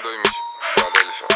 молодой Мич, молодой все.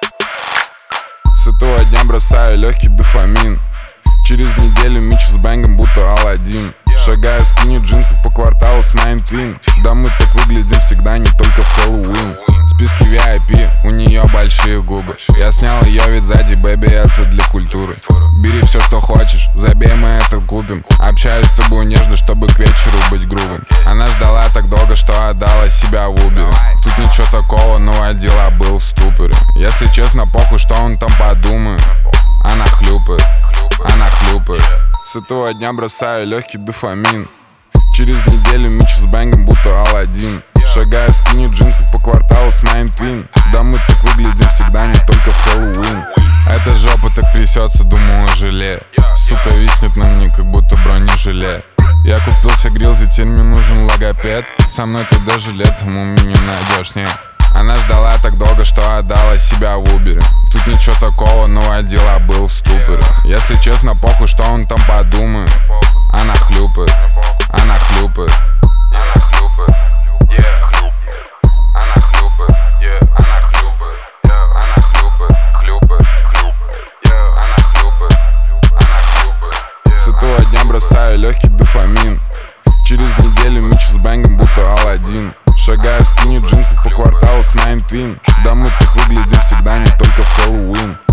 С этого дня бросаю легкий дофамин. Через неделю Мич с бэнгом будто Аладдин. Шагаю в скини джинсы по кварталу с моим твин. Да мы так выглядим всегда, не только в Хэллоуин. В списке VIP, у нее большие губы. Я снял ее вид сзади, бэби, это для культуры. Бери все, что хочешь, забей, мы это купим. Общаюсь с тобой нежно, чтобы к вечеру быть грубым. Она ждала так долго, что отдала себя в Uber. Тут ничего такого, но отдела был в ступоре. Если честно, похуй, что он там подумает. Она хлюпает, она хлюпает. С этого дня бросаю легкий дофамин. Через неделю Мич с бэнгом будто Аладдин. Шагаю в скини джинсы по кварталу с моим твин. Да мы так выглядим всегда, не только в Хэллоуин. Эта жопа так трясется, думаю, желе. Сука виснет на мне, как будто бронежилет. Я купился грилзи, теперь мне нужен логопед. Со мной ты даже летом у меня найдешь, нет. Она ждала так долго, что отдала себя в Uber. Тут ничего такого, но отдела был в ступоре. Если честно, похуй, что он там подумает. Она хлюпает, она хлюпает. Она хлюпает, она хлюпает, она хлюпает, она хлюпает, хлюпает, она хлюпает, она хлюпает. С этого дня бросаю легкий дофамин. Через неделю Мич с бэнгом будто Аладдин. Шагаю в скини джинсы по кварталу с моим твин. Да мы так выглядим всегда, не только в Хэллоуин.